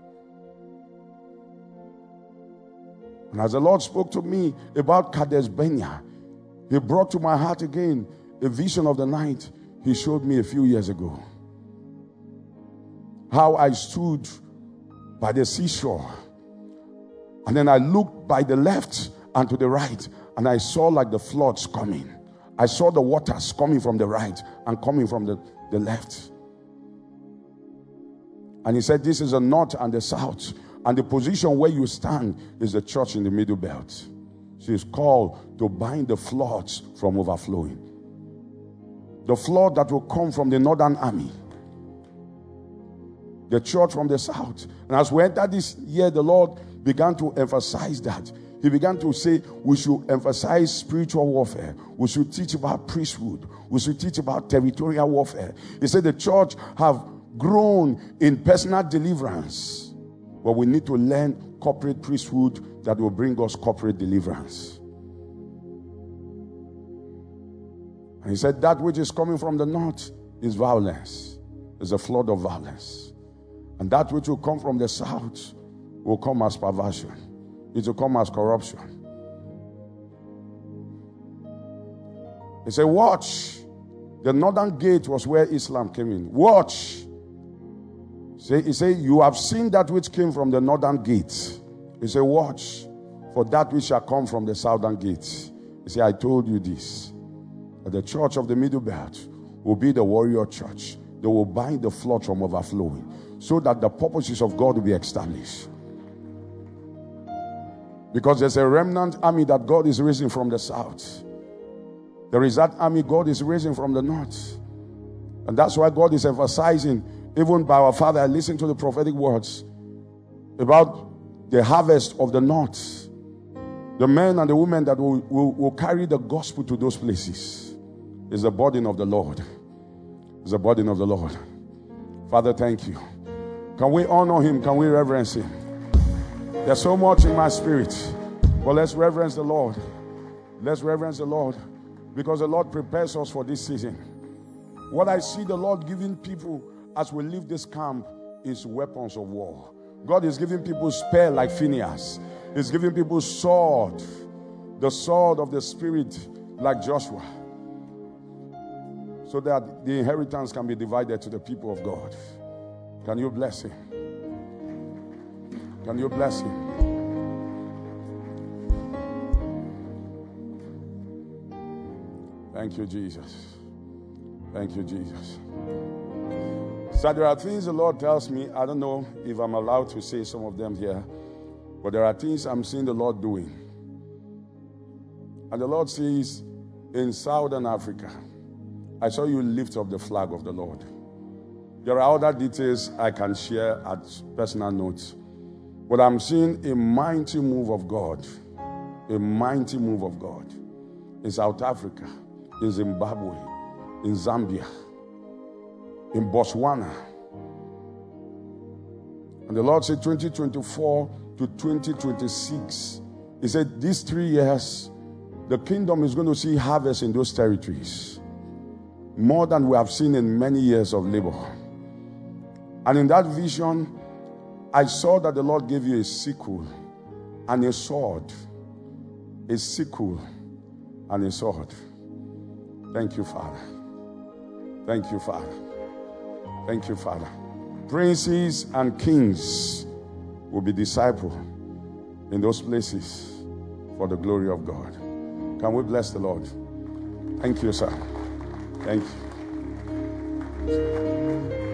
And as the Lord spoke to me about Kadesh Barnea, he brought to my heart again a vision of the night he showed me a few years ago. How I stood by the seashore. And then I looked by the left and to the right, and I saw like the floods coming. I saw the waters coming from the right and coming from the left. And he said, this is the north and the south. And the position where you stand is the church in the middle belt. She is called to bind the floods from overflowing. The flood that will come from the northern army. The church from the south. And as we entered this year, the Lord began to emphasize that. He began to say we should emphasize spiritual warfare. We should teach about priesthood. We should teach about territorial warfare. He said the church have grown in personal deliverance. But we need to learn corporate priesthood that will bring us corporate deliverance. And he said that which is coming from the north is violence. It's a flood of violence. And that which will come from the south will come as perversion. It will come as corruption. He said, watch. The northern gate was where Islam came in. Watch. He said, you have seen that which came from the northern gate. He said, watch for that which shall come from the southern gate. He said, I told you this. That the church of the middle belt will be the warrior church. They will bind the flood from overflowing so that the purposes of God will be established. Because there's a remnant army that God is raising from the south. There is that army God is raising from the north. And that's why God is emphasizing, even by our father, I listened to the prophetic words about the harvest of the north. The men and the women that will carry the gospel to those places is the burden of the Lord. It's the burden of the Lord. Father, thank you. Can we honor him? Can we reverence him? There's so much in my spirit. But let's reverence the Lord. Let's reverence the Lord. Because the Lord prepares us for this season. What I see the Lord giving people as we leave this camp is weapons of war. God is giving people spear like Phinehas. He's giving people sword. The sword of the Spirit like Joshua. so that the inheritance can be divided to the people of God. Can you bless him? Can you bless him? Thank you, Jesus. Thank you, Jesus. So there are things the Lord tells me. I don't know if I'm allowed to say some of them here, but there are things I'm seeing the Lord doing. And the Lord says, in Southern Africa, I saw you lift up the flag of the Lord. There are other details I can share at personal notes. But I'm seeing a mighty move of God. A mighty move of God. In South Africa, in Zimbabwe, in Zambia, in Botswana. And the Lord said 2024 to 2026. He said these 3 years, the kingdom is going to see harvest in those territories. More than we have seen in many years of labor. And in that vision, I saw that the Lord gave you a sickle and a sword. A sickle and a sword. Thank you, Father. Thank you, Father. Thank you, Father. Princes and kings will be discipled in those places for the glory of God. Can we bless the Lord? Thank you, sir. Thank you.